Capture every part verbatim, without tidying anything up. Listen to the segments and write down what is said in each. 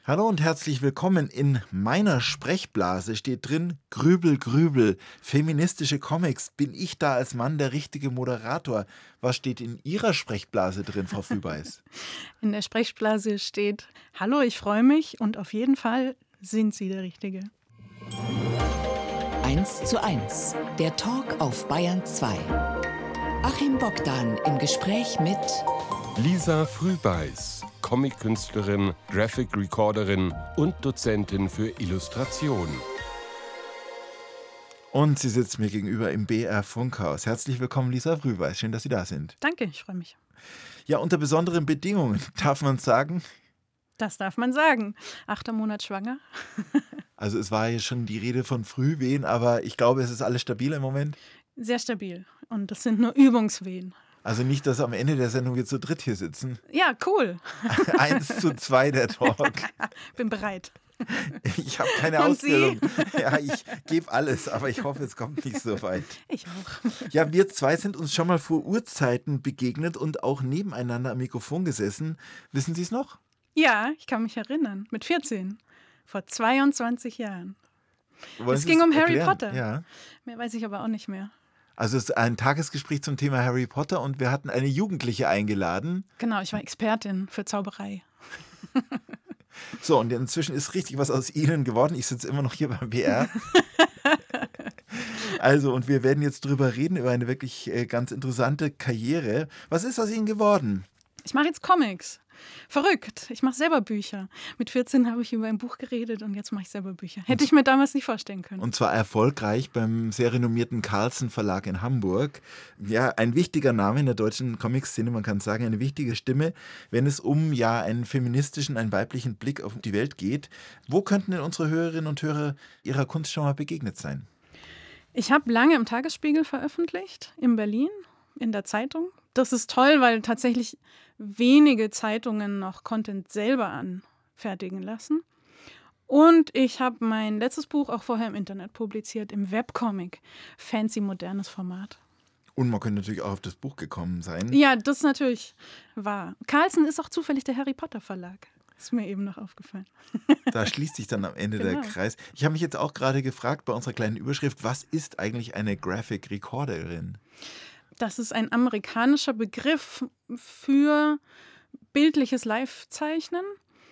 Hallo und herzlich willkommen. In meiner Sprechblase steht drin: Grübel, Grübel, feministische Comics. Bin ich da als Mann der richtige Moderator? Was steht in Ihrer Sprechblase drin, Frau Fühbeis? In der Sprechblase steht: Hallo, ich freue mich und auf jeden Fall sind Sie der Richtige. eins zu eins, der Talk auf Bayern zwei. Achim Bogdan im Gespräch mit Lisa Frühbeis, Comic-Künstlerin, Graphic-Recorderin und Dozentin für Illustration. Und sie sitzt mir gegenüber im B R Funkhaus. Herzlich willkommen, Lisa Frühbeis. Schön, dass Sie da sind. Danke, ich freue mich. Ja, unter besonderen Bedingungen, darf man sagen. Das darf man sagen. Achter Monat schwanger. Also es war ja schon die Rede von Frühwehen, aber ich glaube, es ist alles stabil im Moment. Sehr stabil. Und das sind nur Übungswehen. Also nicht, dass am Ende der Sendung wir zu dritt hier sitzen. Ja, cool. Eins zu zwei der Talk. Bin bereit. Ich habe keine Und Ausbildung. Ja, ich gebe alles, aber ich hoffe, es kommt nicht so weit. Ich auch. Ja, wir zwei sind uns schon mal vor Urzeiten begegnet und auch nebeneinander am Mikrofon gesessen. Wissen Sie es noch? Ja, ich kann mich erinnern. Mit vierzehn. Vor zweiundzwanzig Jahren. Wollen Es Sie ging um Harry erklären? Potter. Ja. Mehr weiß ich aber auch nicht mehr. Also es ist ein Tagesgespräch zum Thema Harry Potter und wir hatten eine Jugendliche eingeladen. Genau, ich war Expertin für Zauberei. So, und inzwischen ist richtig was aus Ihnen geworden. Ich sitze immer noch hier beim B R. Also, und wir werden jetzt drüber reden, über eine wirklich äh, ganz interessante Karriere. Was ist aus Ihnen geworden? Ich mache jetzt Comics. Verrückt. Ich mache selber Bücher. Mit vierzehn habe ich über ein Buch geredet und jetzt mache ich selber Bücher. Hätte ich mir damals nicht vorstellen können. Und zwar erfolgreich beim sehr renommierten Carlsen Verlag in Hamburg. Ja, ein wichtiger Name in der deutschen Comic-Szene, man kann sagen, eine wichtige Stimme, wenn es um ja einen feministischen, einen weiblichen Blick auf die Welt geht. Wo könnten denn unsere Hörerinnen und Hörer Ihrer Kunst schon mal begegnet sein? Ich habe lange im Tagesspiegel veröffentlicht, in Berlin, in der Zeitung. Das ist toll, weil tatsächlich wenige Zeitungen noch Content selber anfertigen lassen. Und ich habe mein letztes Buch auch vorher im Internet publiziert, im Webcomic. Fancy, modernes Format. Und man könnte natürlich auch auf das Buch gekommen sein. Ja, das ist natürlich wahr. Carlsen ist auch zufällig der Harry Potter Verlag. Ist mir eben noch aufgefallen. Da schließt sich dann am Ende Genau. der Kreis. Ich habe mich jetzt auch gerade gefragt bei unserer kleinen Überschrift, was ist eigentlich eine Graphic Recorderin? Das ist ein amerikanischer Begriff für bildliches Live-Zeichnen,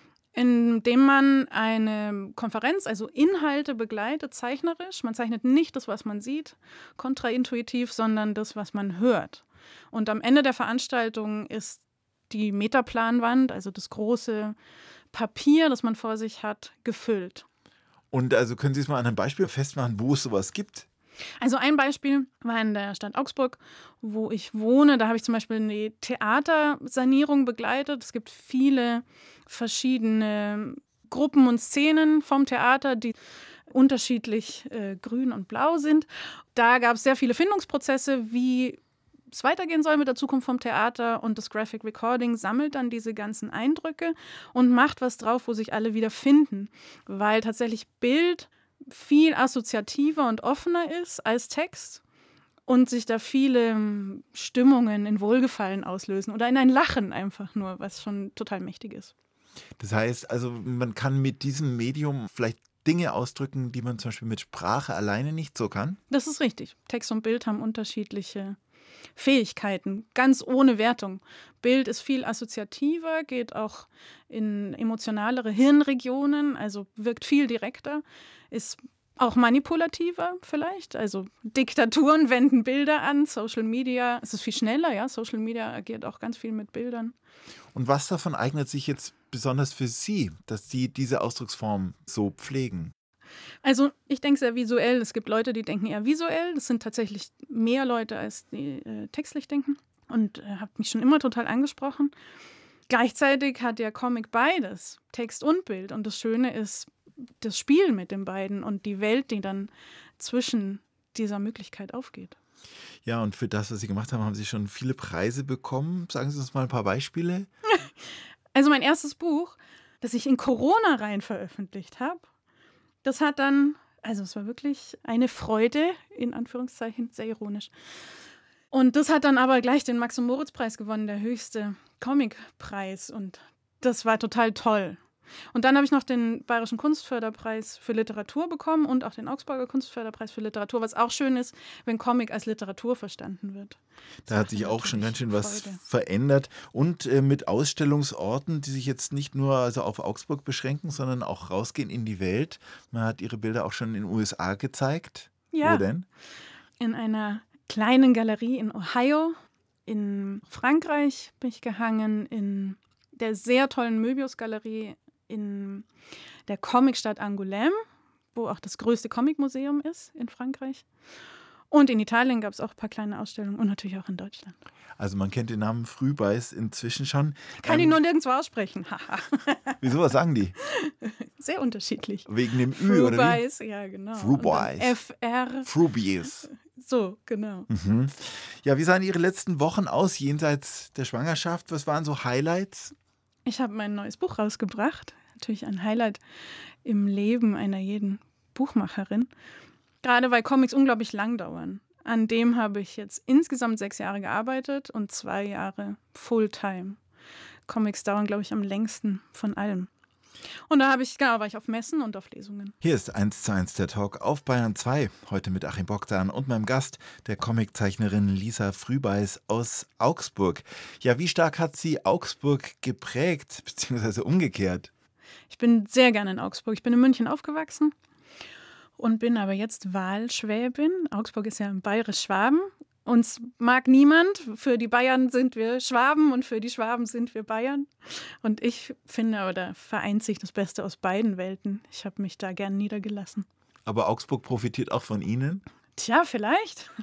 in dem man eine Konferenz, also Inhalte begleitet, zeichnerisch. Man zeichnet nicht das, was man sieht, kontraintuitiv, sondern das, was man hört. Und am Ende der Veranstaltung ist die Metaplanwand, also das große Papier, das man vor sich hat, gefüllt. Und also können Sie es mal an einem Beispiel festmachen, wo es sowas gibt? Also ein Beispiel war in der Stadt Augsburg, wo ich wohne. Da habe ich zum Beispiel eine Theatersanierung begleitet. Es gibt viele verschiedene Gruppen und Szenen vom Theater, die unterschiedlich äh, grün und blau sind. Da gab es sehr viele Findungsprozesse, wie es weitergehen soll mit der Zukunft vom Theater. Und das Graphic Recording sammelt dann diese ganzen Eindrücke und macht was drauf, wo sich alle wieder finden. Weil tatsächlich Bild viel assoziativer und offener ist als Text und sich da viele Stimmungen in Wohlgefallen auslösen oder in ein Lachen einfach nur, was schon total mächtig ist. Das heißt, also man kann mit diesem Medium vielleicht Dinge ausdrücken, die man zum Beispiel mit Sprache alleine nicht so kann? Das ist richtig. Text und Bild haben unterschiedliche Fähigkeiten, ganz ohne Wertung. Bild ist viel assoziativer, geht auch in emotionalere Hirnregionen, also wirkt viel direkter, ist auch manipulativer vielleicht. Also Diktaturen wenden Bilder an, Social Media, es ist viel schneller, ja, Social Media agiert auch ganz viel mit Bildern. Und was davon eignet sich jetzt besonders für Sie, dass Sie diese Ausdrucksform so pflegen? Also ich denke sehr visuell. Es gibt Leute, die denken eher visuell. Das sind tatsächlich mehr Leute, als die äh, textlich denken. Und äh, hat mich schon immer total angesprochen. Gleichzeitig hat der Comic beides, Text und Bild. Und das Schöne ist das Spiel mit den beiden und die Welt, die dann zwischen dieser Möglichkeit aufgeht. Ja, und für das, was Sie gemacht haben, haben Sie schon viele Preise bekommen. Sagen Sie uns mal ein paar Beispiele. Also mein erstes Buch, das ich in Corona rein veröffentlicht habe, das hat dann, also es war wirklich eine Freude, in Anführungszeichen, sehr ironisch. Und das hat dann aber gleich den Max-und-Moritz-Preis gewonnen, der höchste Comicpreis. Und das war total toll. Und dann habe ich noch den Bayerischen Kunstförderpreis für Literatur bekommen und auch den Augsburger Kunstförderpreis für Literatur, was auch schön ist, wenn Comic als Literatur verstanden wird. Da hat sich auch schon ganz schön was Freude. verändert. Und äh, mit Ausstellungsorten, die sich jetzt nicht nur also auf Augsburg beschränken, sondern auch rausgehen in die Welt. Man hat Ihre Bilder auch schon in den U S A gezeigt. Ja. Wo denn? In einer kleinen Galerie in Ohio. In Frankreich bin ich gehangen, in der sehr tollen Möbius-Galerie in der Comicstadt Angoulême, wo auch das größte Comicmuseum ist in Frankreich. Und in Italien gab es auch ein paar kleine Ausstellungen und natürlich auch in Deutschland. Also man kennt den Namen Frühbeiß inzwischen schon. Kann ähm, ihn nur nirgendwo aussprechen. Wieso, was sagen die? Sehr unterschiedlich. Wegen dem Ü, oder wie? Frühbeiß, ja genau. Frühbeiß. F R. Frühbeiß. So, genau. Mhm. Ja, wie sahen Ihre letzten Wochen aus jenseits der Schwangerschaft? Was waren so Highlights? Ich habe mein neues Buch rausgebracht. Natürlich ein Highlight im Leben einer jeden Buchmacherin. Gerade weil Comics unglaublich lang dauern. An dem habe ich jetzt insgesamt sechs Jahre gearbeitet und zwei Jahre Fulltime. Comics dauern, glaube ich, am längsten von allem. Und da habe ich, genau, war ich auf Messen und auf Lesungen. Hier ist eins zu eins der Talk auf Bayern zwei. Heute mit Achim Bogdan und meinem Gast, der Comiczeichnerin Lisa Frühbeiß aus Augsburg. Ja, wie stark hat sie Augsburg geprägt, beziehungsweise umgekehrt? Ich bin sehr gerne in Augsburg. Ich bin in München aufgewachsen und bin aber jetzt Wahlschwäbin. Augsburg ist ja im Bayerisch-Schwaben. Uns mag niemand. Für die Bayern sind wir Schwaben und für die Schwaben sind wir Bayern. Und ich finde aber, da vereint sich das Beste aus beiden Welten. Ich habe mich da gern niedergelassen. Aber Augsburg profitiert auch von Ihnen? Tja, vielleicht.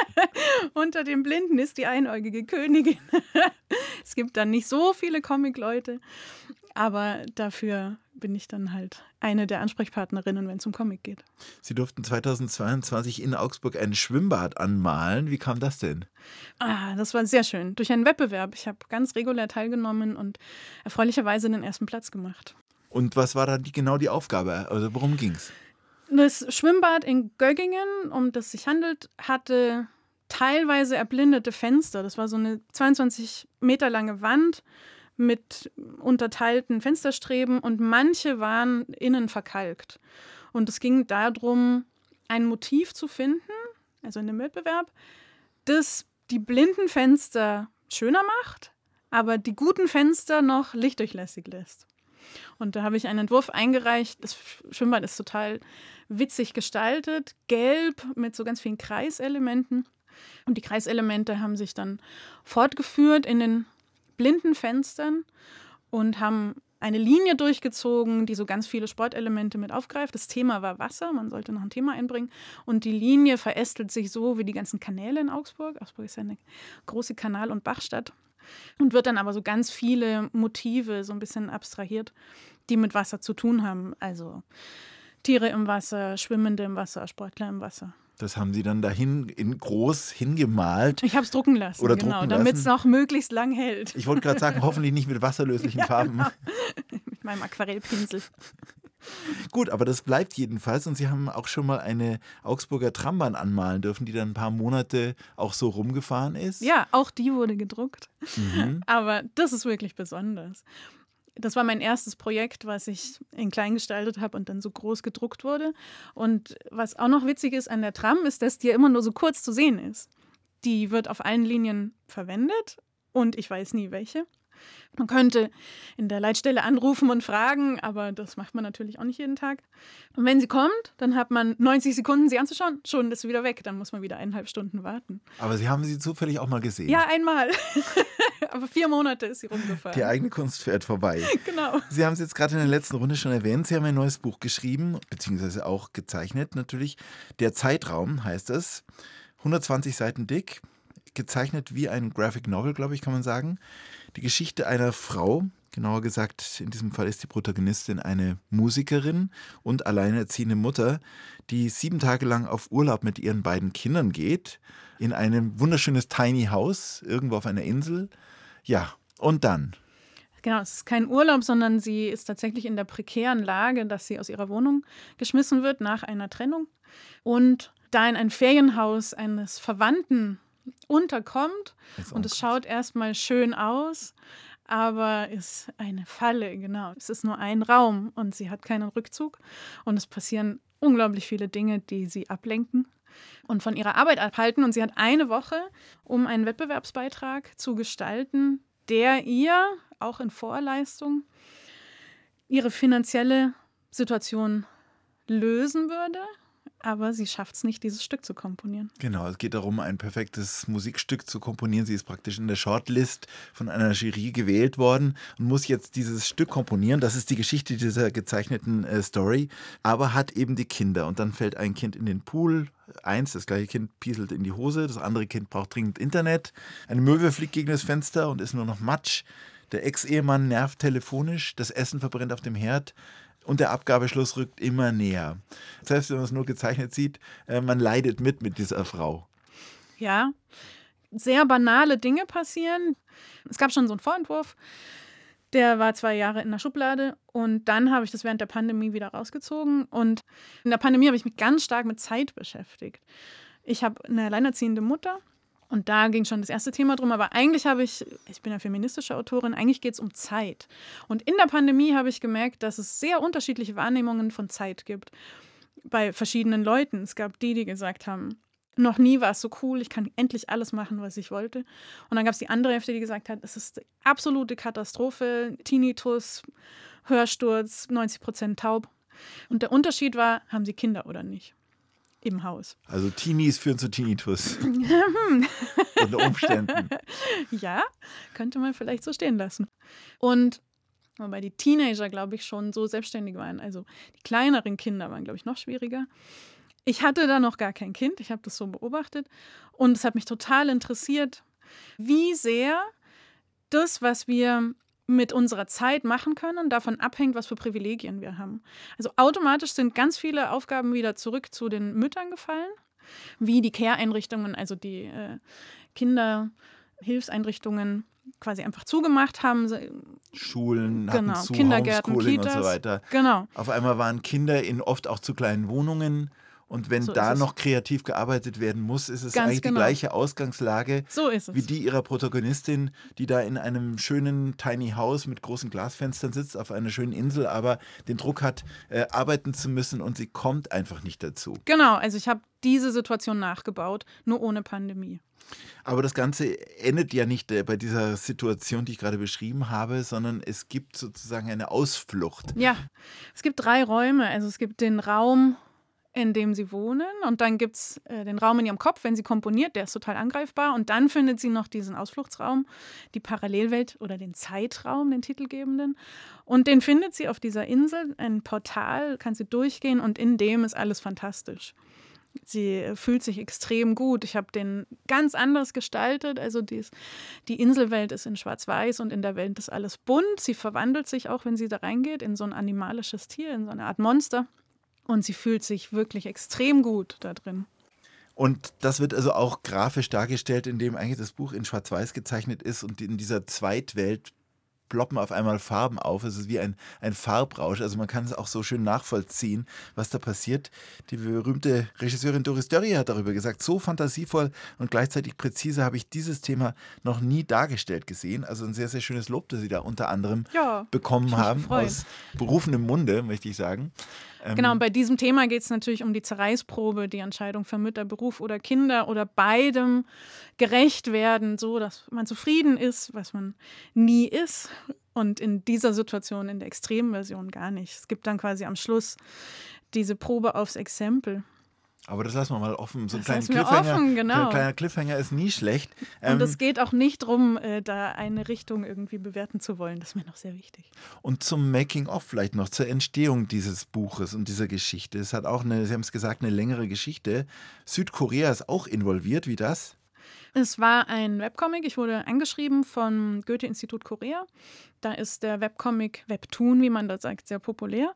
Unter den Blinden ist die einäugige Königin. Es gibt dann nicht so viele Comic-Leute. Aber dafür bin ich dann halt eine der Ansprechpartnerinnen, wenn es um Comic geht. Sie durften zweitausendzweiundzwanzig in Augsburg ein Schwimmbad anmalen. Wie kam das denn? Ah, das war sehr schön. Durch einen Wettbewerb. Ich habe ganz regulär teilgenommen und erfreulicherweise den ersten Platz gemacht. Und was war dann die, genau die Aufgabe? Also worum ging es? Das Schwimmbad in Göggingen, um das es sich handelt, hatte teilweise erblindete Fenster. Das war so eine zweiundzwanzig Meter lange Wand mit unterteilten Fensterstreben und manche waren innen verkalkt. Und es ging darum, ein Motiv zu finden, also in dem Wettbewerb, das die blinden Fenster schöner macht, aber die guten Fenster noch lichtdurchlässig lässt. Und da habe ich einen Entwurf eingereicht. Das Schwimmbad ist total witzig gestaltet, gelb mit so ganz vielen Kreiselementen. Und die Kreiselemente haben sich dann fortgeführt in den blinden Fenstern und haben eine Linie durchgezogen, die so ganz viele Sportelemente mit aufgreift. Das Thema war Wasser, man sollte noch ein Thema einbringen. Und die Linie verästelt sich so wie die ganzen Kanäle in Augsburg. Augsburg ist ja eine große Kanal- und Bachstadt. Und wird dann aber so ganz viele Motive so ein bisschen abstrahiert, die mit Wasser zu tun haben. Also Tiere im Wasser, Schwimmende im Wasser, Sportler im Wasser. Das haben Sie dann dahin in groß hingemalt. Ich habe es drucken lassen, Oder genau, drucken damit es lassen. noch möglichst lang hält. Ich wollte gerade sagen, hoffentlich nicht mit wasserlöslichen Ja, Farben. genau. Mit meinem Aquarellpinsel. Gut, aber das bleibt jedenfalls. Und Sie haben auch schon mal eine Augsburger Trambahn anmalen dürfen, die dann ein paar Monate auch so rumgefahren ist. Ja, auch die wurde gedruckt. Mhm. Aber das ist wirklich besonders. Das war mein erstes Projekt, was ich in klein gestaltet habe und dann so groß gedruckt wurde. Und was auch noch witzig ist an der Tram, ist, dass die ja immer nur so kurz zu sehen ist. Die wird auf allen Linien verwendet und ich weiß nie welche. Man könnte in der Leitstelle anrufen und fragen, aber das macht man natürlich auch nicht jeden Tag. Und wenn sie kommt, dann hat man neunzig Sekunden, sie anzuschauen, schon ist sie wieder weg. Dann muss man wieder eineinhalb Stunden warten. Aber Sie haben sie zufällig auch mal gesehen. Ja, einmal. Aber vier Monate ist sie rumgefahren. Die eigene Kunst fährt vorbei. Genau. Sie haben es jetzt gerade in der letzten Runde schon erwähnt. Sie haben ein neues Buch geschrieben, beziehungsweise auch gezeichnet natürlich. Der Zeitraum heißt es. hundertzwanzig Seiten dick. Gezeichnet wie ein Graphic Novel, glaube ich, kann man sagen. Die Geschichte einer Frau, genauer gesagt, in diesem Fall ist die Protagonistin eine Musikerin und alleinerziehende Mutter, die sieben Tage lang auf Urlaub mit ihren beiden Kindern geht, in ein wunderschönes Tiny House, irgendwo auf einer Insel. Ja, und dann? Genau, es ist kein Urlaub, sondern sie ist tatsächlich in der prekären Lage, dass sie aus ihrer Wohnung geschmissen wird nach einer Trennung und da in ein Ferienhaus eines Verwandten unterkommt und es schaut erstmal schön aus, aber ist eine Falle, genau. Es ist nur ein Raum und sie hat keinen Rückzug und es passieren unglaublich viele Dinge, die sie ablenken und von ihrer Arbeit abhalten. Und sie hat eine Woche, um einen Wettbewerbsbeitrag zu gestalten, der ihr, auch in Vorleistung, ihre finanzielle Situation lösen würde. Aber sie schafft es nicht, dieses Stück zu komponieren. Genau, es geht darum, ein perfektes Musikstück zu komponieren. Sie ist praktisch in der Shortlist von einer Jury gewählt worden und muss jetzt dieses Stück komponieren. Das ist die Geschichte dieser gezeichneten äh, Story, aber hat eben die Kinder. Und dann fällt ein Kind in den Pool. Eins, das gleiche Kind pieselt in die Hose. Das andere Kind braucht dringend Internet. Eine Möwe fliegt gegen das Fenster und ist nur noch Matsch. Der Ex-Ehemann nervt telefonisch. Das Essen verbrennt auf dem Herd. Und der Abgabeschluss rückt immer näher. Selbst wenn man es nur gezeichnet sieht, äh, man leidet mit mit dieser Frau. Ja, sehr banale Dinge passieren. Es gab schon so einen Vorentwurf, der war zwei Jahre in der Schublade und dann habe ich das während der Pandemie wieder rausgezogen. Und in der Pandemie habe ich mich ganz stark mit Zeit beschäftigt. Ich habe eine alleinerziehende Mutter. Und da ging schon das erste Thema drum, aber eigentlich habe ich, ich bin ja feministische Autorin, eigentlich geht es um Zeit. Und in der Pandemie habe ich gemerkt, dass es sehr unterschiedliche Wahrnehmungen von Zeit gibt bei verschiedenen Leuten. Es gab die, die gesagt haben, noch nie war es so cool, ich kann endlich alles machen, was ich wollte. Und dann gab es die andere Hälfte, die gesagt hat, es ist die absolute Katastrophe, Tinnitus, Hörsturz, neunzig Prozent taub. Und der Unterschied war, haben sie Kinder oder nicht? Im Haus. Also Teenies führen zu Tinnitus. Unter Umständen. Ja, könnte man vielleicht so stehen lassen. Und wobei die Teenager, glaube ich, schon so selbstständig waren. Also die kleineren Kinder waren, glaube ich, noch schwieriger. Ich hatte da noch gar kein Kind. Ich habe das so beobachtet. Und es hat mich total interessiert, wie sehr das, was wir mit unserer Zeit machen können, davon abhängt, was für Privilegien wir haben. Also automatisch sind ganz viele Aufgaben wieder zurück zu den Müttern gefallen, wie die Care-Einrichtungen, also die äh, Kinderhilfseinrichtungen quasi einfach zugemacht haben. Schulen genau, hatten zu, Kindergärten, Homeschooling Kitas, und so weiter. Genau. Auf einmal waren Kinder in oft auch zu kleinen Wohnungen. Und wenn So da ist es. noch kreativ gearbeitet werden muss, ist es Ganz eigentlich genau. die gleiche Ausgangslage So ist es. wie die ihrer Protagonistin, die da in einem schönen Tiny House mit großen Glasfenstern sitzt, auf einer schönen Insel, aber den Druck hat, äh, arbeiten zu müssen und sie kommt einfach nicht dazu. Genau, also ich habe diese Situation nachgebaut, nur ohne Pandemie. Aber das Ganze endet ja nicht äh, bei dieser Situation, die ich gerade beschrieben habe, sondern es gibt sozusagen eine Ausflucht. Ja, es gibt drei Räume. Also es gibt den Raum, in dem sie wohnen. Und dann gibt es äh, den Raum in ihrem Kopf, wenn sie komponiert, der ist total angreifbar. Und dann findet sie noch diesen Ausfluchtsraum, die Parallelwelt oder den Zeitraum, den titelgebenden. Und den findet sie auf dieser Insel, ein Portal, kann sie durchgehen und in dem ist alles fantastisch. Sie äh, fühlt sich extrem gut. Ich habe den ganz anders gestaltet. Also dies, die Inselwelt ist in Schwarz-Weiß und in der Welt ist alles bunt. Sie verwandelt sich auch, wenn sie da reingeht, in so ein animalisches Tier, in so eine Art Monster. Und sie fühlt sich wirklich extrem gut da drin. Und das wird also auch grafisch dargestellt, indem eigentlich das Buch in Schwarz-Weiß gezeichnet ist und in dieser Zweitwelt ploppen auf einmal Farben auf. Es ist wie ein, ein Farbrausch. Also man kann es auch so schön nachvollziehen, was da passiert. Die berühmte Regisseurin Doris Dörrie hat darüber gesagt, so fantasievoll und gleichzeitig präzise habe ich dieses Thema noch nie dargestellt gesehen. Also ein sehr, sehr schönes Lob, das Sie da unter anderem Ja, bekommen haben, freuen. aus berufenem Munde, möchte ich sagen. Ähm, Genau, und bei diesem Thema geht es natürlich um die Zerreißprobe, die Entscheidung für Mütter, Beruf oder Kinder oder beidem gerecht werden, so dass man zufrieden ist, was man nie ist. Und in dieser Situation, in der Extremversion gar nicht. Es gibt dann quasi am Schluss diese Probe aufs Exempel. Aber das lassen wir mal offen. So ein Das kleiner lassen wir Cliffhanger, offen, genau. ein kleiner Cliffhanger ist nie schlecht. Und Ähm, es geht auch nicht darum, äh, da eine Richtung irgendwie bewerten zu wollen. Das ist mir noch sehr wichtig. Und zum Making-of vielleicht noch, zur Entstehung dieses Buches und dieser Geschichte. Es hat auch eine, Sie haben es gesagt, eine längere Geschichte. Südkorea ist auch involviert, wie das? Es war ein Webcomic. Ich wurde angeschrieben vom Goethe-Institut Korea. Da ist der Webcomic, Webtoon, wie man da sagt, sehr populär.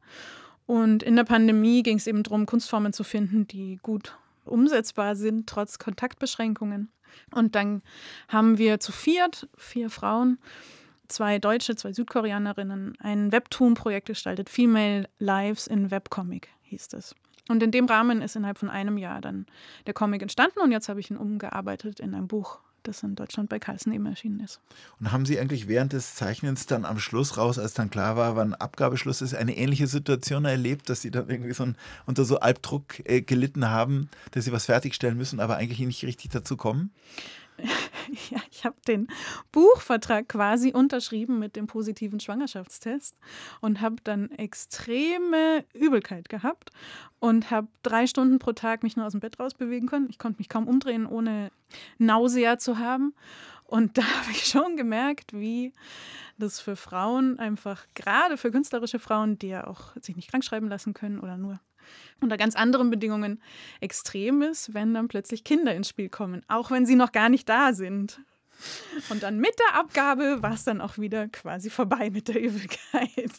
Und in der Pandemie ging es eben darum, Kunstformen zu finden, die gut umsetzbar sind, trotz Kontaktbeschränkungen. Und dann haben wir zu viert, vier Frauen, zwei Deutsche, zwei Südkoreanerinnen, ein Webtoon-Projekt gestaltet. Female Lives in Webcomic hieß es. Und in dem Rahmen ist innerhalb von einem Jahr dann der Comic entstanden und jetzt habe ich ihn umgearbeitet in ein Buch, das in Deutschland bei Carlsen eben erschienen ist. Und haben Sie eigentlich während des Zeichnens dann am Schluss raus, als dann klar war, wann Abgabeschluss ist, eine ähnliche Situation erlebt, dass Sie dann irgendwie so ein, unter so Albdruck äh, gelitten haben, dass Sie was fertigstellen müssen, aber eigentlich nicht richtig dazu kommen? Ja, ich habe den Buchvertrag quasi unterschrieben mit dem positiven Schwangerschaftstest und habe dann extreme Übelkeit gehabt und habe drei Stunden pro Tag mich nur aus dem Bett rausbewegen können. Ich konnte mich kaum umdrehen, ohne Nausea zu haben. Und da habe ich schon gemerkt, wie das für Frauen einfach, gerade für künstlerische Frauen, die ja auch sich nicht krank schreiben lassen können oder nur unter ganz anderen Bedingungen extrem ist, wenn dann plötzlich Kinder ins Spiel kommen, auch wenn sie noch gar nicht da sind. Und dann mit der Abgabe war es dann auch wieder quasi vorbei mit der Übelkeit.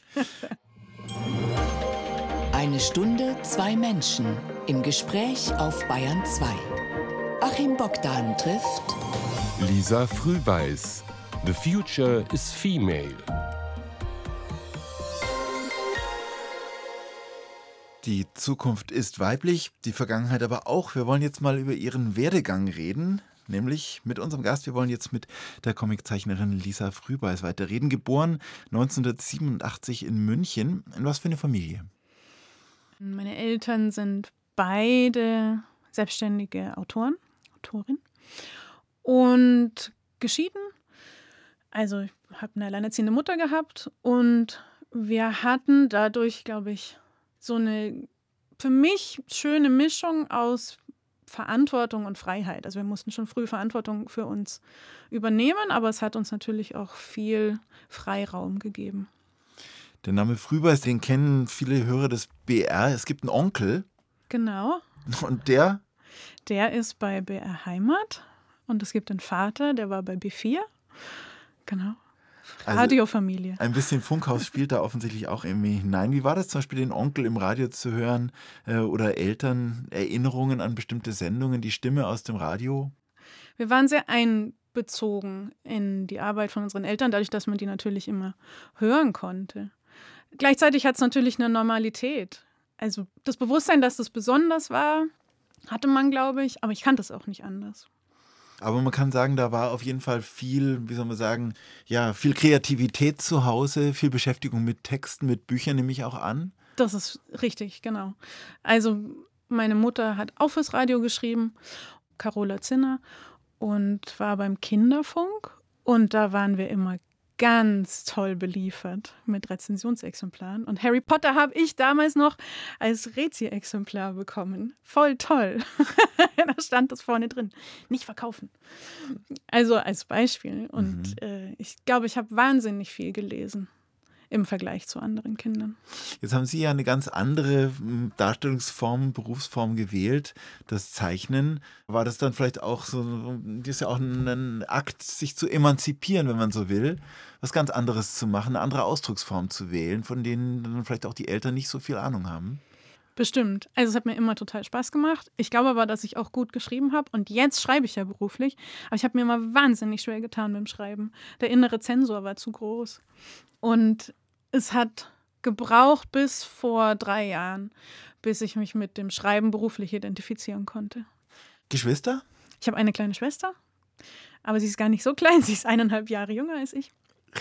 Eine Stunde, zwei Menschen im Gespräch auf Bayern zwei. Achim Bogdan trifft Lisa Frühbeiß. The future is female. Die Zukunft ist weiblich, die Vergangenheit aber auch. Wir wollen jetzt mal über ihren Werdegang reden, nämlich mit unserem Gast. Wir wollen jetzt mit der Comiczeichnerin Lisa Frühbeiß weiterreden. Geboren neunzehnhundertsiebenundachtzig in München. In was für eine Familie? Meine Eltern sind beide selbstständige Autoren, Autorin und geschieden. Also ich habe eine alleinerziehende Mutter gehabt und wir hatten dadurch, glaube ich, so eine für mich schöne Mischung aus Verantwortung und Freiheit. Also wir mussten schon früh Verantwortung für uns übernehmen, aber es hat uns natürlich auch viel Freiraum gegeben. Der Name Frühbeiß, den kennen viele Hörer des B R. Es gibt einen Onkel. Genau. Und der? Der ist bei B R Heimat und es gibt einen Vater, der war bei B vier. Genau. Radiofamilie. Also ein bisschen Funkhaus spielt da offensichtlich auch irgendwie hinein. Wie war das zum Beispiel, den Onkel im Radio zu hören äh, oder Eltern, Erinnerungen an bestimmte Sendungen, die Stimme aus dem Radio? Wir waren sehr einbezogen in die Arbeit von unseren Eltern, dadurch, dass man die natürlich immer hören konnte. Gleichzeitig hat es natürlich eine Normalität. Also das Bewusstsein, dass das besonders war, hatte man, glaube ich, aber ich kannte es auch nicht anders. Aber man kann sagen, da war auf jeden Fall viel, wie soll man sagen, ja, viel Kreativität zu Hause, viel Beschäftigung mit Texten, mit Büchern, nehme ich auch an. Das ist richtig, genau. Also meine Mutter hat auch fürs Radio geschrieben, Carola Zinner, und war beim Kinderfunk. Und da waren wir immer ganz toll beliefert mit Rezensionsexemplaren. Und Harry Potter habe ich damals noch als Rezi-Exemplar bekommen. Voll toll. Da stand das vorne drin. Nicht verkaufen. Also als Beispiel. Und mhm. äh, ich glaube, ich habe wahnsinnig viel gelesen im Vergleich zu anderen Kindern. Jetzt haben Sie ja eine ganz andere Darstellungsform, Berufsform gewählt, das Zeichnen. War das dann vielleicht auch so, das ist ja auch ein Akt, sich zu emanzipieren, wenn man so will, was ganz anderes zu machen, eine andere Ausdrucksform zu wählen, von denen dann vielleicht auch die Eltern nicht so viel Ahnung haben? Bestimmt. Also es hat mir immer total Spaß gemacht. Ich glaube aber, dass ich auch gut geschrieben habe. Und jetzt schreibe ich ja beruflich. Aber ich habe mir immer wahnsinnig schwer getan beim Schreiben. Der innere Zensor war zu groß. Und es hat gebraucht bis vor drei Jahren, bis ich mich mit dem Schreiben beruflich identifizieren konnte. Geschwister? Ich habe eine kleine Schwester, aber sie ist gar nicht so klein. Sie ist eineinhalb Jahre jünger als ich.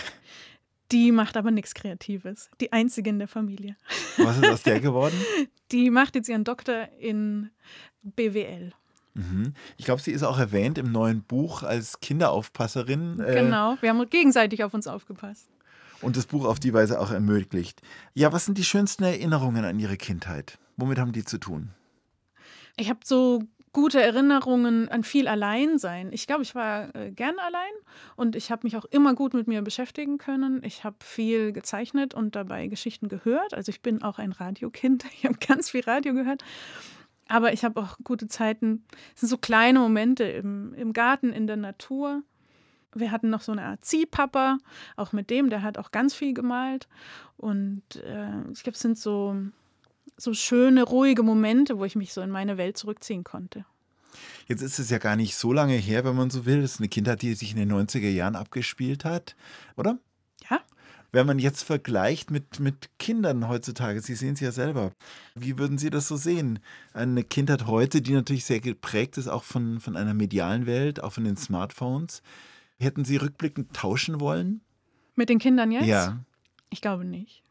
Die macht aber nichts Kreatives. Die einzige in der Familie. Was ist aus der geworden? Die macht jetzt ihren Doktor in B W L. Mhm. Ich glaube, sie ist auch erwähnt im neuen Buch als Kinderaufpasserin. Genau, wir haben gegenseitig auf uns aufgepasst. Und das Buch auf die Weise auch ermöglicht. Ja, was sind die schönsten Erinnerungen an Ihre Kindheit? Womit haben die zu tun? Ich habe so gute Erinnerungen an viel Alleinsein. Ich glaube, ich war äh, gern allein und ich habe mich auch immer gut mit mir beschäftigen können. Ich habe viel gezeichnet und dabei Geschichten gehört. Also ich bin auch ein Radiokind. Ich habe ganz viel Radio gehört. Aber ich habe auch gute Zeiten, es sind so kleine Momente im, im Garten, in der Natur. Wir hatten noch so eine Art Ziehpapa, auch mit dem, der hat auch ganz viel gemalt. Und äh, ich glaube, es sind so, so schöne, ruhige Momente, wo ich mich so in meine Welt zurückziehen konnte. Jetzt ist es ja gar nicht so lange her, wenn man so will. Das ist eine Kindheit, die sich in den neunziger Jahren abgespielt hat, oder? Ja. Wenn man jetzt vergleicht mit, mit Kindern heutzutage, Sie sehen es ja selber, wie würden Sie das so sehen? Eine Kindheit heute, die natürlich sehr geprägt ist, auch von, von einer medialen Welt, auch von den Smartphones. Hätten Sie rückblickend tauschen wollen? Mit den Kindern jetzt? Ja. Ich glaube nicht.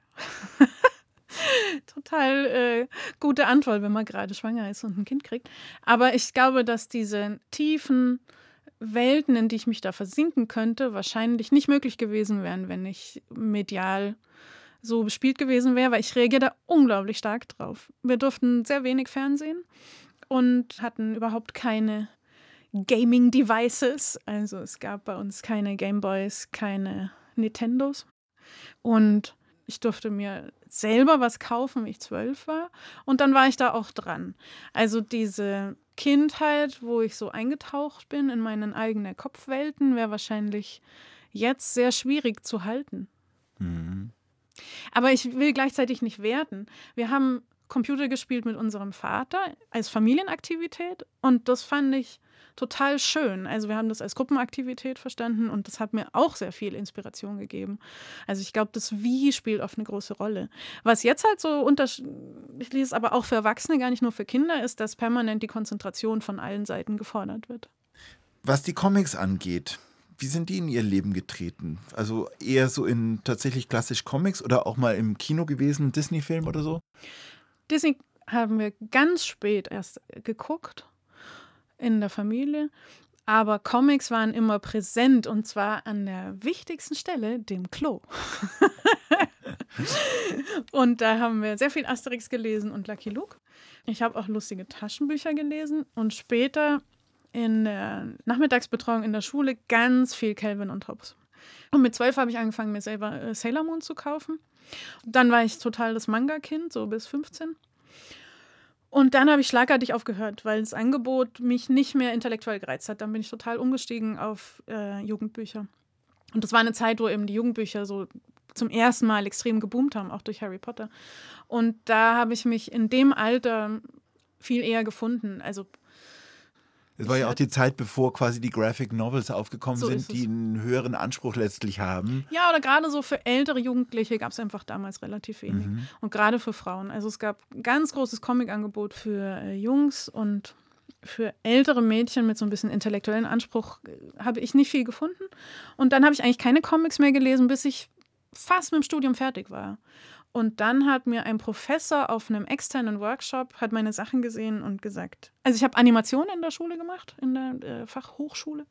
Total äh, gute Antwort, wenn man gerade schwanger ist und ein Kind kriegt. Aber ich glaube, dass diese tiefen Welten, in die ich mich da versinken könnte, wahrscheinlich nicht möglich gewesen wären, wenn ich medial so bespielt gewesen wäre, weil ich reagiere da unglaublich stark drauf. Wir durften sehr wenig Fernsehen und hatten überhaupt keine Gaming-Devices. Also es gab bei uns keine Gameboys, keine Nintendos. Und ich durfte mir selber was kaufen, wie ich zwölf war. Und dann war ich da auch dran. Also diese Kindheit, wo ich so eingetaucht bin in meine eigenen Kopfwelten, wäre wahrscheinlich jetzt sehr schwierig zu halten. Mhm. Aber ich will gleichzeitig nicht werten. Wir haben Computer gespielt mit unserem Vater als Familienaktivität und das fand ich total schön. Also wir haben das als Gruppenaktivität verstanden und das hat mir auch sehr viel Inspiration gegeben. Also ich glaube, das Wie spielt oft eine große Rolle. Was jetzt halt so unterschiedlich ist, aber auch für Erwachsene, gar nicht nur für Kinder, ist, dass permanent die Konzentration von allen Seiten gefordert wird. Was die Comics angeht, wie sind die in Ihr Leben getreten? Also eher so in tatsächlich klassisch Comics oder auch mal im Kino gewesen, Disney-Film oder so? Disney haben wir ganz spät erst geguckt in der Familie, aber Comics waren immer präsent und zwar an der wichtigsten Stelle, dem Klo. Und da haben wir sehr viel Asterix gelesen und Lucky Luke. Ich habe auch lustige Taschenbücher gelesen und später in der Nachmittagsbetreuung in der Schule ganz viel Calvin und Hobbes. Und mit zwölf habe ich angefangen, mir selber äh, Sailor Moon zu kaufen. Dann war ich total das Manga-Kind, so bis fünfzehn. Und dann habe ich schlagartig aufgehört, weil das Angebot mich nicht mehr intellektuell gereizt hat. Dann bin ich total umgestiegen auf äh, Jugendbücher. Und das war eine Zeit, wo eben die Jugendbücher so zum ersten Mal extrem geboomt haben, auch durch Harry Potter. Und da habe ich mich in dem Alter viel eher gefunden. Also Es war ja auch die Zeit, bevor quasi die Graphic Novels aufgekommen So sind, die einen höheren Anspruch letztlich haben. Ja, oder gerade so für ältere Jugendliche gab es einfach damals relativ wenig. Mhm. Und gerade für Frauen. Also es gab ein ganz großes Comic-Angebot für äh, Jungs und für ältere Mädchen mit so ein bisschen intellektuellen Anspruch äh, habe ich nicht viel gefunden. Und dann habe ich eigentlich keine Comics mehr gelesen, bis ich fast mit dem Studium fertig war. Und dann hat mir ein Professor auf einem externen Workshop hat meine Sachen gesehen und gesagt, also ich habe Animation in der Schule gemacht, in der äh, Fachhochschule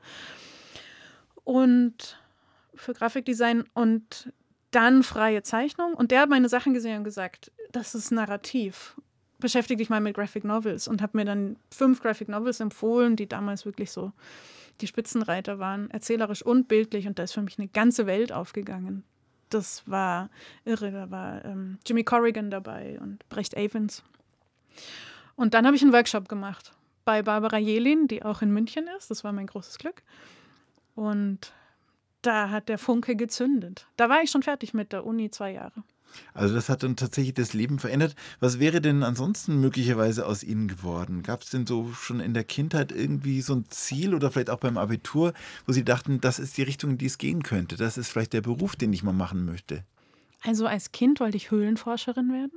und für Grafikdesign und dann freie Zeichnung. Und der hat meine Sachen gesehen und gesagt, das ist Narrativ. Beschäftige dich mal mit Graphic Novels und habe mir dann fünf Graphic Novels empfohlen, die damals wirklich so die Spitzenreiter waren, erzählerisch und bildlich. Und da ist für mich eine ganze Welt aufgegangen. Das war irre. Da war ähm, Jimmy Corrigan dabei und Brecht Avens. Und dann habe ich einen Workshop gemacht bei Barbara Jelin, die auch in München ist. Das war mein großes Glück. Und da hat der Funke gezündet. Da war ich schon fertig mit der Uni, zwei Jahre. Also das hat dann tatsächlich das Leben verändert. Was wäre denn ansonsten möglicherweise aus Ihnen geworden? Gab es denn so schon in der Kindheit irgendwie so ein Ziel oder vielleicht auch beim Abitur, wo Sie dachten, das ist die Richtung, in die es gehen könnte? Das ist vielleicht der Beruf, den ich mal machen möchte. Also als Kind wollte ich Höhlenforscherin werden.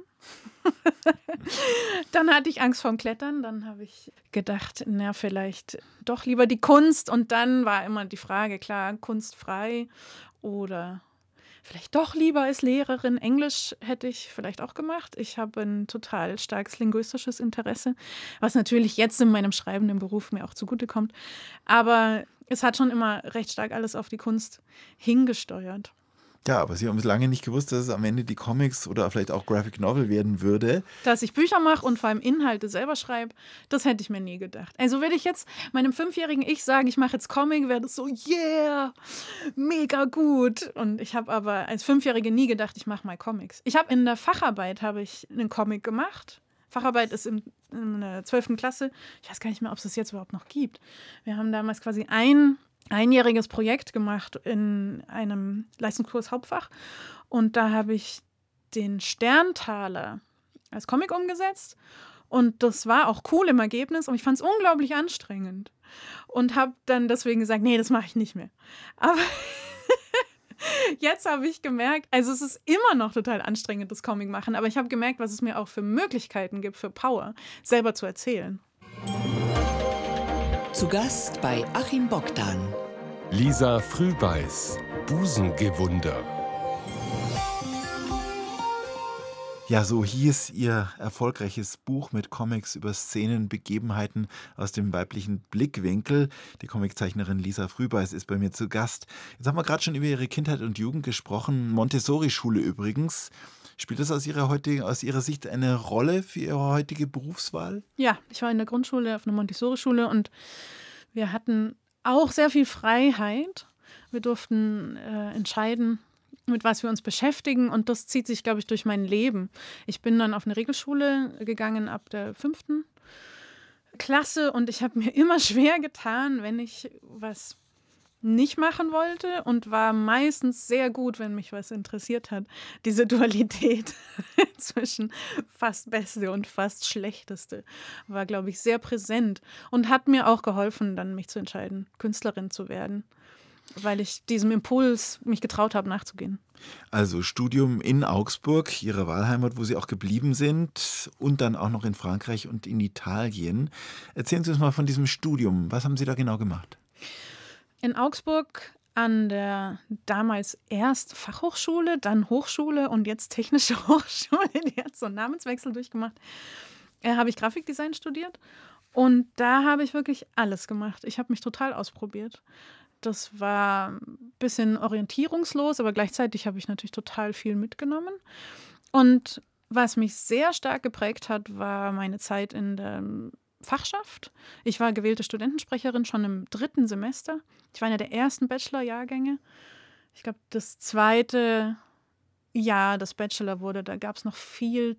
Dann hatte ich Angst vorm Klettern. Dann habe ich gedacht, na vielleicht doch lieber die Kunst. Und dann war immer die Frage, klar, kunstfrei oder vielleicht doch lieber als Lehrerin. Englisch hätte ich vielleicht auch gemacht. Ich habe ein total starkes linguistisches Interesse, was natürlich jetzt in meinem schreibenden Beruf mir auch zugutekommt. Aber es hat schon immer recht stark alles auf die Kunst hingesteuert. Ja, aber Sie haben es lange nicht gewusst, dass es am Ende die Comics oder vielleicht auch Graphic Novel werden würde. Dass ich Bücher mache und vor allem Inhalte selber schreibe, das hätte ich mir nie gedacht. Also würde ich jetzt meinem fünfjährigen Ich sagen, ich mache jetzt Comic, wäre das so, yeah, mega gut. Und ich habe aber als Fünfjährige nie gedacht, ich mache mal Comics. Ich habe in der Facharbeit habe ich einen Comic gemacht. Facharbeit ist in, in der zwölften Klasse. Ich weiß gar nicht mehr, ob es das jetzt überhaupt noch gibt. Wir haben damals quasi ein einjähriges Projekt gemacht in einem Leistungskurs Hauptfach und da habe ich den Sterntaler als Comic umgesetzt und das war auch cool im Ergebnis, aber ich fand es unglaublich anstrengend und habe dann deswegen gesagt, nee, das mache ich nicht mehr. Aber Jetzt habe ich gemerkt, also es ist immer noch total anstrengend, das Comic machen, aber ich habe gemerkt, was es mir auch für Möglichkeiten gibt, für Power, selber zu erzählen. Zu Gast bei Achim Bogdan. Lisa Frühbeiß, Busengewunder. Ja, so hieß ihr erfolgreiches Buch mit Comics über Szenen, Begebenheiten aus dem weiblichen Blickwinkel. Die Comiczeichnerin Lisa Frühbeiß ist bei mir zu Gast. Jetzt haben wir gerade schon über ihre Kindheit und Jugend gesprochen. Montessori-Schule übrigens. Spielt das aus ihrer, heutigen, aus ihrer Sicht eine Rolle für ihre heutige Berufswahl? Ja, ich war in der Grundschule auf einer Montessori-Schule und wir hatten auch sehr viel Freiheit. Wir durften äh, entscheiden, mit was wir uns beschäftigen, und das zieht sich, glaube ich, durch mein Leben. Ich bin dann auf eine Regelschule gegangen ab der fünften Klasse und ich habe mir immer schwer getan, wenn ich was nicht machen wollte, und war meistens sehr gut, wenn mich was interessiert hat. Diese Dualität zwischen fast Beste und fast Schlechteste war, glaube ich, sehr präsent und hat mir auch geholfen, dann mich zu entscheiden, Künstlerin zu werden, weil ich diesem Impuls mich getraut habe, nachzugehen. Also Studium in Augsburg, ihrer Wahlheimat, wo Sie auch geblieben sind, und dann auch noch in Frankreich und in Italien. Erzählen Sie uns mal von diesem Studium. Was haben Sie da genau gemacht? In Augsburg an der damals erst Fachhochschule, dann Hochschule und jetzt Technische Hochschule, die hat so einen Namenswechsel durchgemacht, äh, habe ich Grafikdesign studiert, und da habe ich wirklich alles gemacht. Ich habe mich total ausprobiert. Das war ein bisschen orientierungslos, aber gleichzeitig habe ich natürlich total viel mitgenommen. Und was mich sehr stark geprägt hat, war meine Zeit in der Fachschaft. Ich war gewählte Studentensprecherin schon im dritten Semester. Ich war einer der ersten Bachelor-Jahrgänge. Ich glaube, das zweite Jahr des Bachelor wurde, da gab es noch viel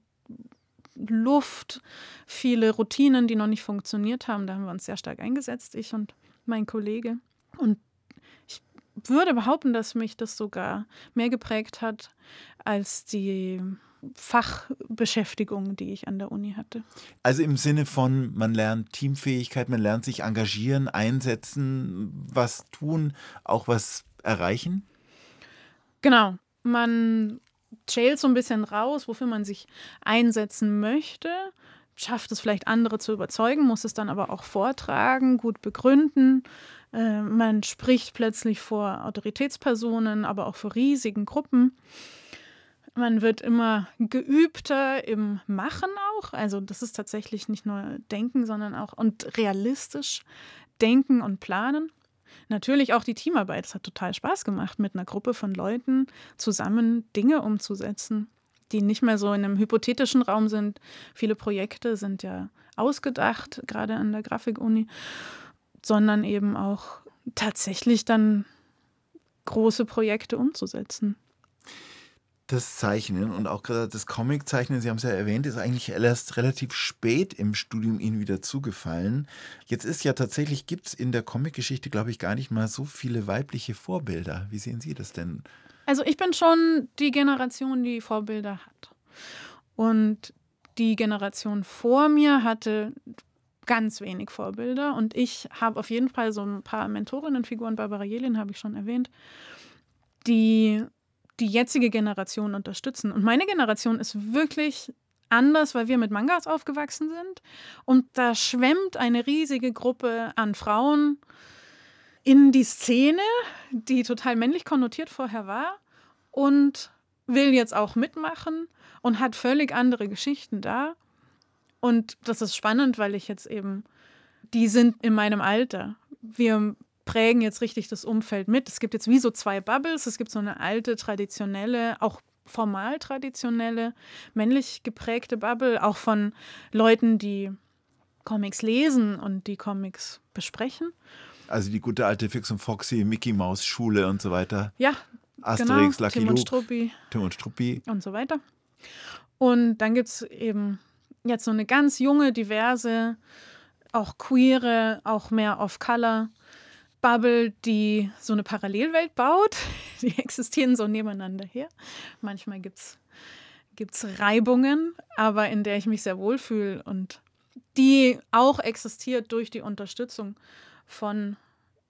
Luft, viele Routinen, die noch nicht funktioniert haben. Da haben wir uns sehr stark eingesetzt, ich und mein Kollege. Und ich würde behaupten, dass mich das sogar mehr geprägt hat als die Fachbeschäftigung, die ich an der Uni hatte. Also im Sinne von, man lernt Teamfähigkeit, man lernt sich engagieren, einsetzen, was tun, auch was erreichen? Genau, man schält so ein bisschen raus, wofür man sich einsetzen möchte, schafft es vielleicht, andere zu überzeugen, muss es dann aber auch vortragen, gut begründen. Äh, man spricht plötzlich vor Autoritätspersonen, aber auch vor riesigen Gruppen. Man wird immer geübter im Machen auch. Also das ist tatsächlich nicht nur Denken, sondern auch und realistisch denken und planen. Natürlich auch die Teamarbeit. Es hat total Spaß gemacht, mit einer Gruppe von Leuten zusammen Dinge umzusetzen, die nicht mehr so in einem hypothetischen Raum sind. Viele Projekte sind ja ausgedacht, gerade an der Grafikuni, sondern eben auch tatsächlich dann große Projekte umzusetzen. Das Zeichnen und auch gerade das Comiczeichnen, Sie haben es ja erwähnt, ist eigentlich erst relativ spät im Studium Ihnen wieder zugefallen. Jetzt ist ja tatsächlich, gibt es in der Comicgeschichte, glaube ich, gar nicht mal so viele weibliche Vorbilder. Wie sehen Sie das denn? Also ich bin schon die Generation, die Vorbilder hat. Und die Generation vor mir hatte ganz wenig Vorbilder. Und ich habe auf jeden Fall so ein paar Mentorinnenfiguren, Barbara Jelin habe ich schon erwähnt, die die jetzige Generation unterstützen. Und meine Generation ist wirklich anders, weil wir mit Mangas aufgewachsen sind. Und da schwemmt eine riesige Gruppe an Frauen in die Szene, die total männlich konnotiert vorher war und will jetzt auch mitmachen und hat völlig andere Geschichten da. Und das ist spannend, weil ich jetzt eben, die sind in meinem Alter. Wir prägen jetzt richtig das Umfeld mit. Es gibt jetzt wie so zwei Bubbles. Es gibt so eine alte, traditionelle, auch formal traditionelle, männlich geprägte Bubble, auch von Leuten, die Comics lesen und die Comics besprechen. Also die gute alte Fix und Foxy, Mickey Maus Schule und so weiter. Ja, Asterix, genau. Lucky Tim und Luke, Struppi. Tim und Struppi. Und so weiter. Und dann gibt es eben jetzt so eine ganz junge, diverse, auch queere, auch mehr off-color Bubble, die so eine Parallelwelt baut. Die existieren so nebeneinander her. Manchmal gibt es Reibungen, aber in der ich mich sehr wohlfühle und die auch existiert durch die Unterstützung von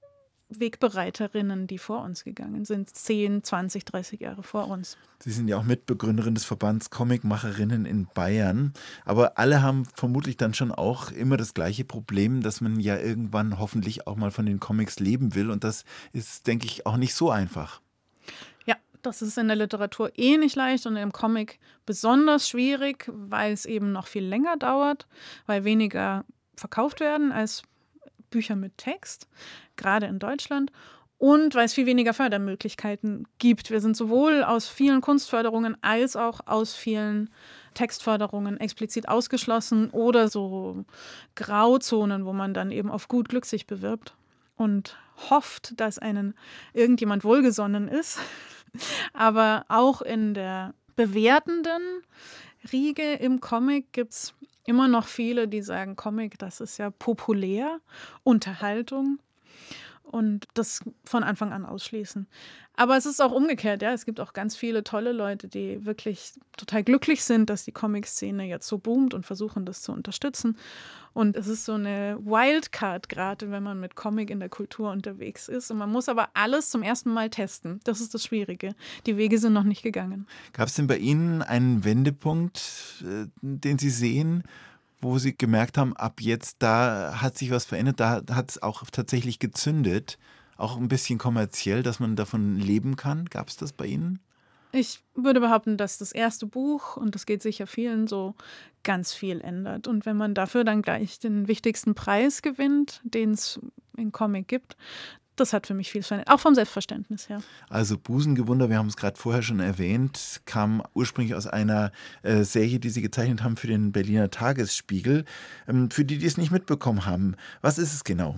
Wegbereiterinnen, die vor uns gegangen sind, zehn, zwanzig, dreißig Jahre vor uns. Sie sind ja auch Mitbegründerin des Verbands Comicmacherinnen in Bayern. Aber alle haben vermutlich dann schon auch immer das gleiche Problem, dass man ja irgendwann hoffentlich auch mal von den Comics leben will. Und das ist, denke ich, auch nicht so einfach. Ja, das ist in der Literatur eh nicht leicht und im Comic besonders schwierig, weil es eben noch viel länger dauert, weil weniger verkauft werden als Bücher mit Text, gerade in Deutschland. Und weil es viel weniger Fördermöglichkeiten gibt. Wir sind sowohl aus vielen Kunstförderungen als auch aus vielen Textförderungen explizit ausgeschlossen oder so Grauzonen, wo man dann eben auf gut Glück sich bewirbt und hofft, dass einen irgendjemand wohlgesonnen ist. Aber auch in der bewertenden Riege im Comic gibt es immer noch viele, die sagen, Comic, das ist ja populär, Unterhaltung. Und das von Anfang an ausschließen. Aber es ist auch umgekehrt, ja. Es gibt auch ganz viele tolle Leute, die wirklich total glücklich sind, dass die Comic-Szene jetzt so boomt und versuchen, das zu unterstützen. Und es ist so eine Wildcard gerade, wenn man mit Comic in der Kultur unterwegs ist. Und man muss aber alles zum ersten Mal testen. Das ist das Schwierige. Die Wege sind noch nicht gegangen. Gab es denn bei Ihnen einen Wendepunkt, äh, den Sie sehen, wo Sie gemerkt haben, ab jetzt, da hat sich was verändert, da hat es auch tatsächlich gezündet, auch ein bisschen kommerziell, dass man davon leben kann? Gab es das bei Ihnen? Ich würde behaupten, dass das erste Buch, und das geht sicher vielen so, ganz viel ändert. Und wenn man dafür dann gleich den wichtigsten Preis gewinnt, den es in Comic gibt, das hat für mich viel verändert, auch vom Selbstverständnis her. Also Busengewunder, wir haben es gerade vorher schon erwähnt, kam ursprünglich aus einer äh, Serie, die Sie gezeichnet haben für den Berliner Tagesspiegel. Ähm, für die, die es nicht mitbekommen haben, was ist es genau?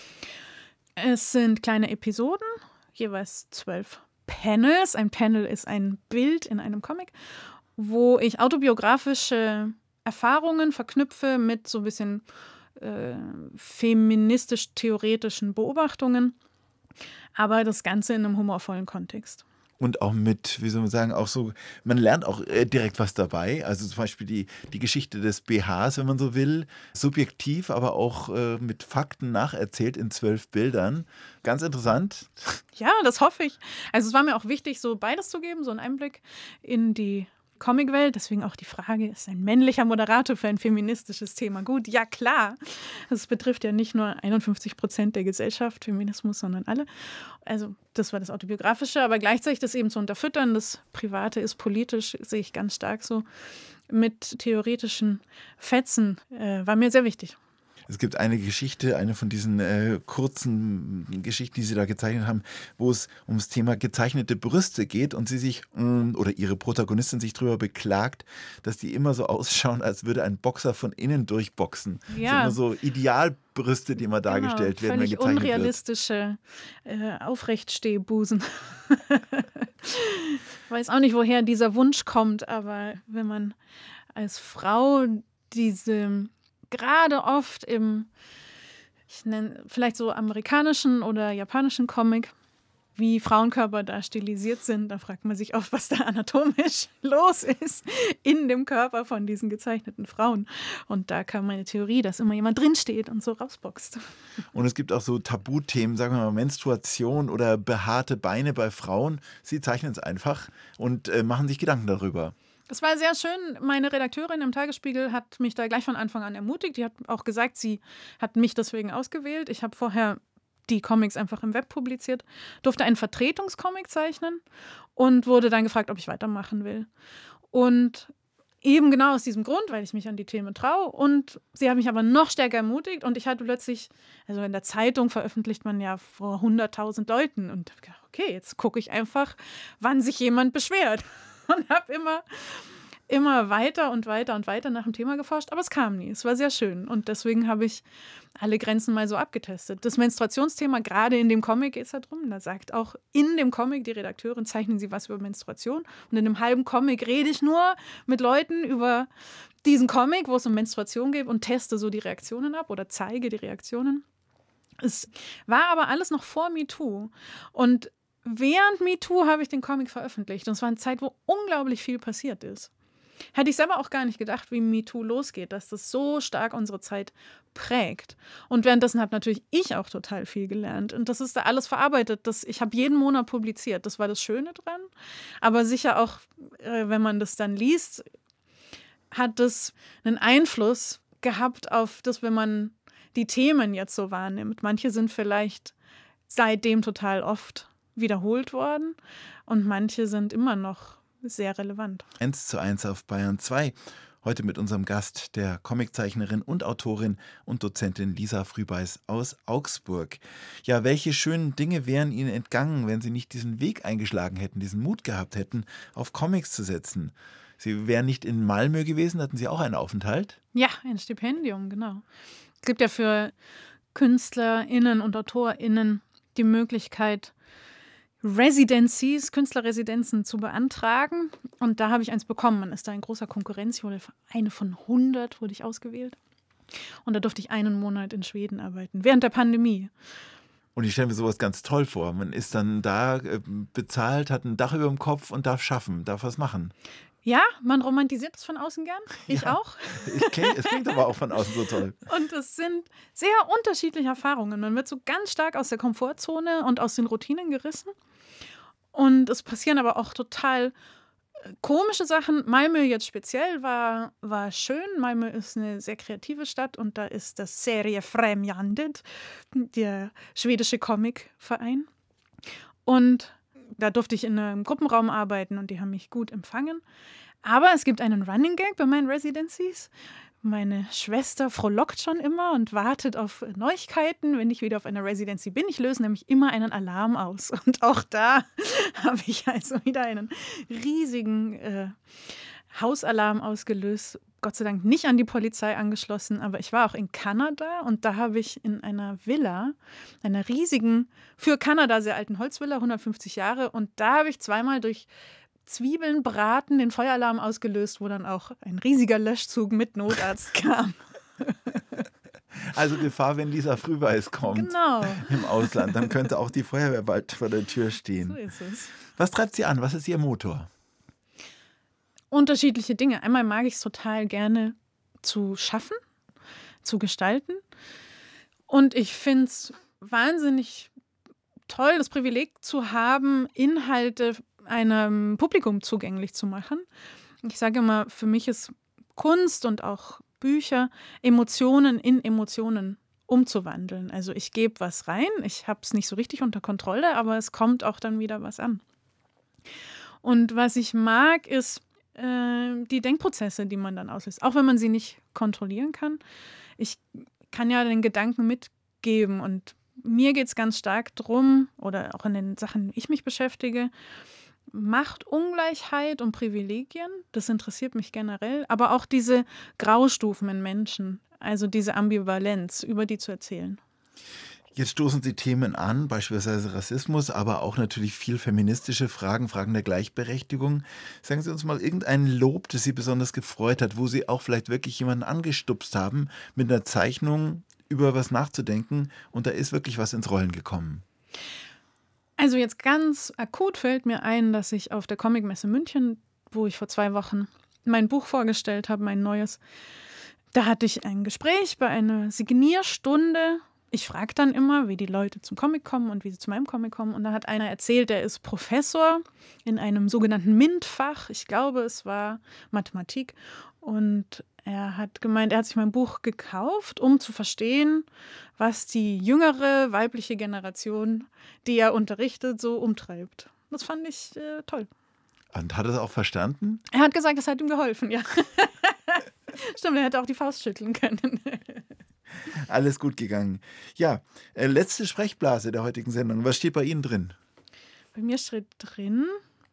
Es sind kleine Episoden, jeweils zwölf Panels. Ein Panel ist ein Bild in einem Comic, wo ich autobiografische Erfahrungen verknüpfe mit so ein bisschen Äh, feministisch-theoretischen Beobachtungen, aber das Ganze in einem humorvollen Kontext. Und auch mit, wie soll man sagen, auch so, man lernt auch äh, direkt was dabei. Also zum Beispiel die, die Geschichte des B Hs, wenn man so will, subjektiv, aber auch äh, mit Fakten nacherzählt in zwölf Bildern. Ganz interessant. Ja, das hoffe ich. Also es war mir auch wichtig, so beides zu geben, so einen Einblick in die Comicwelt, deswegen auch die Frage, ist ein männlicher Moderator für ein feministisches Thema gut? Ja, klar. Das betrifft ja nicht nur einundfünfzig Prozent der Gesellschaft, Feminismus, sondern alle. Also das war das Autobiografische, aber gleichzeitig das eben zu unterfüttern, das Private ist politisch, sehe ich ganz stark so, mit theoretischen Fetzen, äh, war mir sehr wichtig. Es gibt eine Geschichte, eine von diesen äh, kurzen Geschichten, die Sie da gezeichnet haben, wo es ums Thema gezeichnete Brüste geht und Sie sich, mh, oder Ihre Protagonistin sich darüber beklagt, dass die immer so ausschauen, als würde ein Boxer von innen durchboxen. Ja. Das sind immer so Idealbrüste, die immer dargestellt genau, werden, wenn gezeichnet wird. Unrealistische äh, Aufrechtstehbusen. Ich weiß auch nicht, woher dieser Wunsch kommt, aber wenn man als Frau diese gerade oft im, ich nenne vielleicht so amerikanischen oder japanischen Comic, wie Frauenkörper da stilisiert sind, da fragt man sich oft, was da anatomisch los ist in dem Körper von diesen gezeichneten Frauen. Und da kam meine Theorie, dass immer jemand drinsteht und so rausboxt. Und es gibt auch so Tabuthemen, sagen wir mal Menstruation oder behaarte Beine bei Frauen. Sie zeichnen es einfach und äh, machen sich Gedanken darüber. Es war sehr schön. Meine Redakteurin im Tagesspiegel hat mich da gleich von Anfang an ermutigt. Die hat auch gesagt, sie hat mich deswegen ausgewählt. Ich habe vorher die Comics einfach im Web publiziert, durfte einen Vertretungscomic zeichnen und wurde dann gefragt, ob ich weitermachen will. Und eben genau aus diesem Grund, weil ich mich an die Themen traue. Und sie hat mich aber noch stärker ermutigt. Und ich hatte plötzlich, also in der Zeitung veröffentlicht man ja vor hunderttausend Leuten. Und ich dachte, okay, jetzt gucke ich einfach, wann sich jemand beschwert. Und habe immer, immer weiter und weiter und weiter nach dem Thema geforscht, aber es kam nie. Es war sehr schön und deswegen habe ich alle Grenzen mal so abgetestet. Das Menstruationsthema, gerade in dem Comic geht es da drum, da sagt auch in dem Comic die Redakteurin, zeichnen Sie was über Menstruation und in einem halben Comic rede ich nur mit Leuten über diesen Comic, wo es um Menstruation geht und teste so die Reaktionen ab oder zeige die Reaktionen. Es war aber alles noch vor MeToo und während MeToo habe ich den Comic veröffentlicht und es war eine Zeit, wo unglaublich viel passiert ist. Hätte ich selber auch gar nicht gedacht, wie MeToo losgeht, dass das so stark unsere Zeit prägt. Und währenddessen habe natürlich ich auch total viel gelernt. Und das ist da alles verarbeitet. Das, ich habe jeden Monat publiziert. Das war das Schöne dran. Aber sicher auch, äh, wenn man das dann liest, hat das einen Einfluss gehabt auf das, wenn man die Themen jetzt so wahrnimmt. Manche sind vielleicht seitdem total oft wiederholt worden und manche sind immer noch sehr relevant. eins zu eins auf Bayern zwei. Heute mit unserem Gast, der Comiczeichnerin und Autorin und Dozentin Lisa Frühbeiß aus Augsburg. Ja, welche schönen Dinge wären Ihnen entgangen, wenn Sie nicht diesen Weg eingeschlagen hätten, diesen Mut gehabt hätten, auf Comics zu setzen? Sie wären nicht in Malmö gewesen, hatten Sie auch einen Aufenthalt? Ja, ein Stipendium, genau. Es gibt ja für KünstlerInnen und AutorInnen die Möglichkeit, Residencies, Künstlerresidenzen zu beantragen. Und da habe ich eins bekommen. Man ist da in großer Konkurrenz. Ich wurde eine von hundert wurde ich ausgewählt. Und da durfte ich einen Monat in Schweden arbeiten, während der Pandemie. Und ich stelle mir sowas ganz toll vor. Man ist dann da äh, bezahlt, hat ein Dach über dem Kopf und darf schaffen, darf was machen. Ja, man romantisiert es von außen gern. Ich ja, auch. Ich kenn, es klingt aber auch von außen so toll. Und es sind sehr unterschiedliche Erfahrungen. Man wird so ganz stark aus der Komfortzone und aus den Routinen gerissen. Und es passieren aber auch total komische Sachen. Malmö jetzt speziell war, war schön. Malmö ist eine sehr kreative Stadt und da ist das Seriefrämjandet, der schwedische Comicverein. Und da durfte ich in einem Gruppenraum arbeiten und die haben mich gut empfangen. Aber es gibt einen Running Gag bei meinen Residencies. Meine Schwester frohlockt schon immer und wartet auf Neuigkeiten, wenn ich wieder auf einer Residency bin. Ich löse nämlich immer einen Alarm aus. Und auch da habe ich also wieder einen riesigen äh, Hausalarm ausgelöst. Gott sei Dank nicht an die Polizei angeschlossen, aber ich war auch in Kanada und da habe ich in einer Villa, einer riesigen, für Kanada sehr alten Holzvilla, hundertfünfzig Jahre, und da habe ich zweimal durch Zwiebeln braten den Feueralarm ausgelöst, wo dann auch ein riesiger Löschzug mit Notarzt kam. Also Gefahr, wenn Lisa Frühbeiß kommt Genau. im Ausland, dann könnte auch die Feuerwehr bald vor der Tür stehen. So ist es. Was treibt Sie an? Was ist Ihr Motor? Unterschiedliche Dinge. Einmal mag ich es total gerne zu schaffen, zu gestalten. Und ich finde es wahnsinnig toll, das Privileg zu haben, Inhalte einem Publikum zugänglich zu machen. Ich sage immer, für mich ist Kunst und auch Bücher, Emotionen in Emotionen umzuwandeln. Also ich gebe was rein, ich habe es nicht so richtig unter Kontrolle, aber es kommt auch dann wieder was an. Und was ich mag, ist äh, die Denkprozesse, die man dann auslöst, auch wenn man sie nicht kontrollieren kann. Ich kann ja den Gedanken mitgeben und mir geht es ganz stark drum, oder auch in den Sachen, ich mich beschäftige, Machtungleichheit und Privilegien, das interessiert mich generell, aber auch diese Graustufen in Menschen, also diese Ambivalenz, über die zu erzählen. Jetzt stoßen Sie Themen an, beispielsweise Rassismus, aber auch natürlich viel feministische Fragen, Fragen der Gleichberechtigung. Sagen Sie uns mal irgendein Lob, das Sie besonders gefreut hat, wo Sie auch vielleicht wirklich jemanden angestupst haben, mit einer Zeichnung über was nachzudenken und da ist wirklich was ins Rollen gekommen. Also jetzt ganz akut fällt mir ein, dass ich auf der Comicmesse München, wo ich vor zwei Wochen mein Buch vorgestellt habe, mein neues, da hatte ich ein Gespräch bei einer Signierstunde. Ich frage dann immer, wie die Leute zum Comic kommen und wie sie zu meinem Comic kommen. Und da hat einer erzählt, der ist Professor in einem sogenannten MINT-Fach. Ich glaube, es war Mathematik. Und er hat gemeint, er hat sich mein Buch gekauft, um zu verstehen, was die jüngere weibliche Generation, die er unterrichtet, so umtreibt. Das fand ich äh, toll. Und hat er es auch verstanden? Er hat gesagt, das hat ihm geholfen, ja. Stimmt, er hätte auch die Faust schütteln können. Alles gut gegangen. Ja, äh, letzte Sprechblase der heutigen Sendung. Was steht bei Ihnen drin? Bei mir steht drin,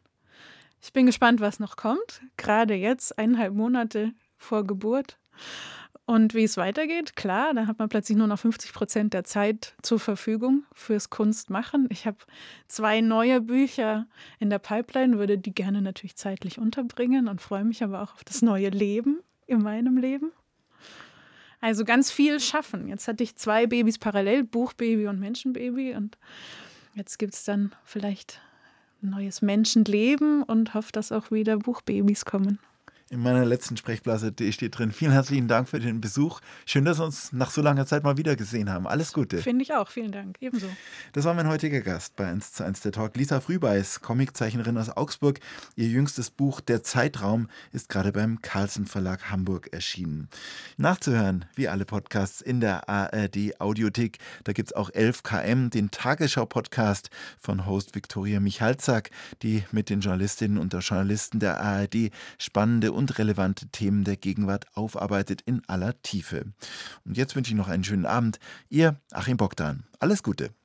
ich bin gespannt, was noch kommt. Gerade jetzt, eineinhalb Monate vor Geburt. Und wie es weitergeht, klar, da hat man plötzlich nur noch fünfzig Prozent der Zeit zur Verfügung fürs Kunstmachen. Ich habe zwei neue Bücher in der Pipeline, würde die gerne natürlich zeitlich unterbringen und freue mich aber auch auf das neue Leben in meinem Leben. Also ganz viel schaffen. Jetzt hatte ich zwei Babys parallel, Buchbaby und Menschenbaby. Und jetzt gibt es dann vielleicht ein neues Menschenleben und hoffe, dass auch wieder Buchbabys kommen. In meiner letzten Sprechblase steht drin, vielen herzlichen Dank für den Besuch. Schön, dass wir uns nach so langer Zeit mal wieder gesehen haben. Alles Gute. Finde ich auch. Vielen Dank. Ebenso. Das war mein heutiger Gast bei eins zu eins der Talk. Lisa Frühbeiß, Comiczeichnerin aus Augsburg. Ihr jüngstes Buch Der Zeitraum ist gerade beim Carlsen Verlag Hamburg erschienen. Nachzuhören, wie alle Podcasts, in der A R D Audiothek. Da gibt es auch elf K M, den Tagesschau-Podcast von Host Viktoria Michalzack, die mit den Journalistinnen und Journalisten der A R D spannende und relevante Themen der Gegenwart aufarbeitet in aller Tiefe. Und jetzt wünsche ich noch einen schönen Abend. Ihr Achim Bogdan. Alles Gute.